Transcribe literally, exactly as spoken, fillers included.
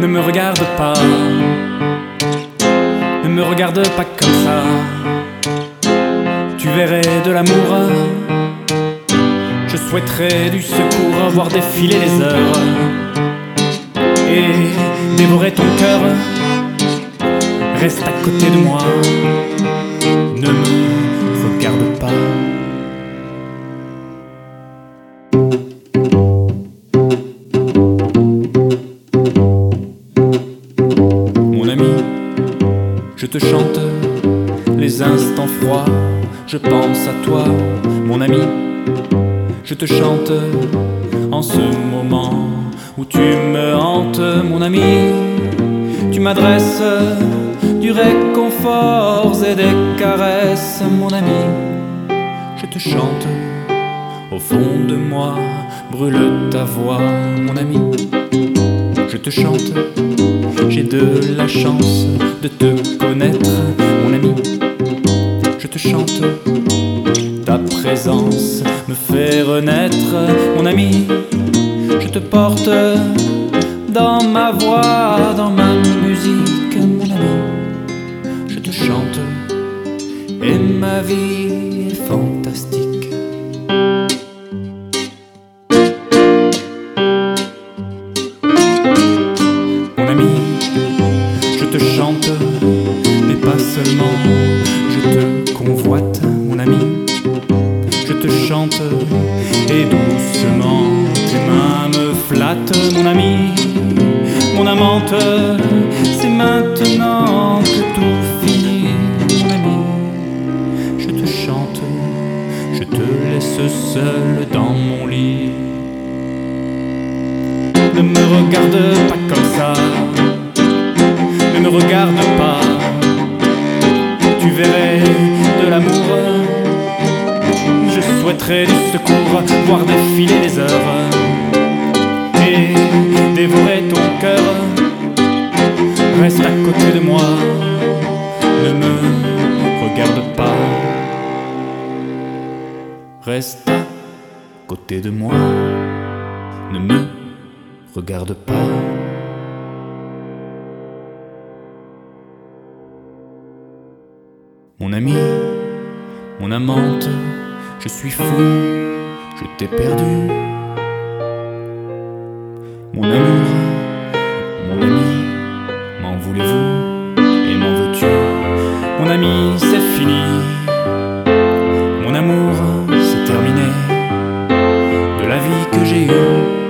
Ne me regarde pas, ne me regarde pas comme ça. Tu verrais de l'amour, je souhaiterais du secours, voir défiler les heures et dévorer ton cœur. Reste à côté de moi, ne me regarde pas. Mon ami, je te chante les instants froids, je pense à toi. Mon ami, je te chante en ce moment où tu me hantes. Mon ami, tu m'adresses du réconfort et des caresses. Mon ami, je te chante, au fond de moi brûle ta voix. Mon ami, je te chante, j'ai de la chance de te connaître. Mon ami, je te chante, ta présence me fait renaître. Mon ami, je te porte dans ma voix, dans ma musique. Mon ami, je te chante et ma vie est fantastique. Mon ami, je te chante, mais pas seulement, je te convoite. Mon ami, je te chante et doucement tes mains me flattent. Mon ami, mon amante, c'est maintenant que tout finit. Mon ami, je te chante, je te laisse seul dans mon lit. Ne me regarde pas comme ça, ne me regarde pas. Tu verrais de l'amour, je souhaiterais du secours, voir défiler les heures et dévorer ton cœur. Reste à côté de moi, ne me regarde pas. Reste à côté de moi, ne me regarde pas. Mon ami, mon amante, je suis fou, je t'ai perdu. Mon amour, mon ami, m'en voulez-vous et m'en veux-tu? Mon ami, c'est fini, mon amour, c'est terminé. De la vie que j'ai eue,